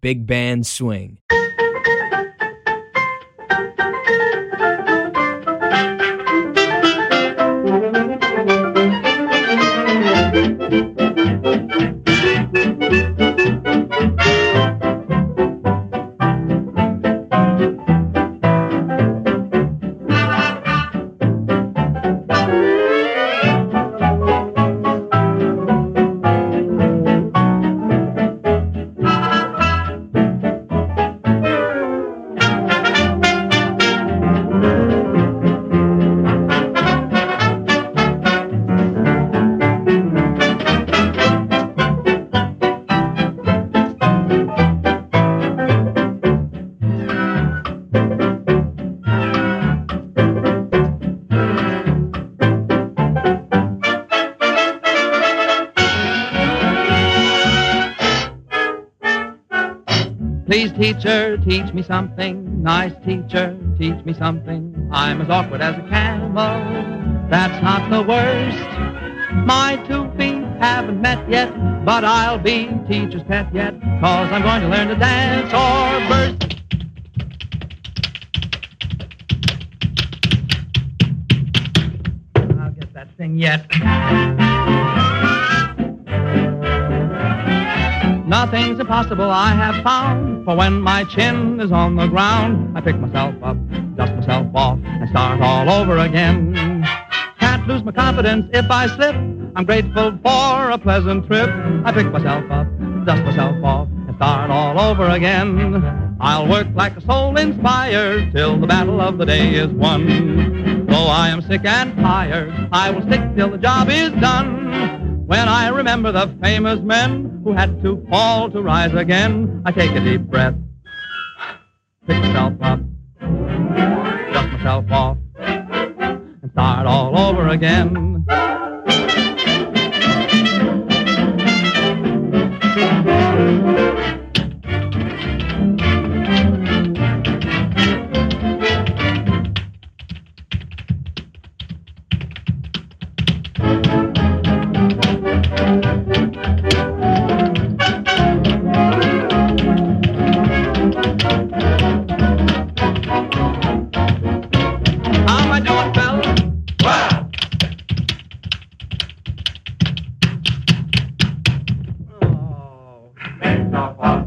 big band swing. Please, teacher, teach me something. Nice teacher, teach me something. I'm as awkward as a camel. That's not the worst. My 2 feet haven't met yet, but I'll be teacher's pet yet, 'cause I'm going to learn to dance or burst. I'll get that thing yet. Nothing's impossible, I have found, for when my chin is on the ground, I pick myself up, dust myself off, and start all over again. Can't lose my confidence if I slip. I'm grateful for a pleasant trip. I pick myself up, dust myself off, and start all over again. I'll work like a soul inspired till the battle of the day is won. Though I am sick and tired, I will stick till the job is done. When I remember the famous men who had to fall to rise again, I take a deep breath, pick myself up, dust myself off, and start all over again. Make the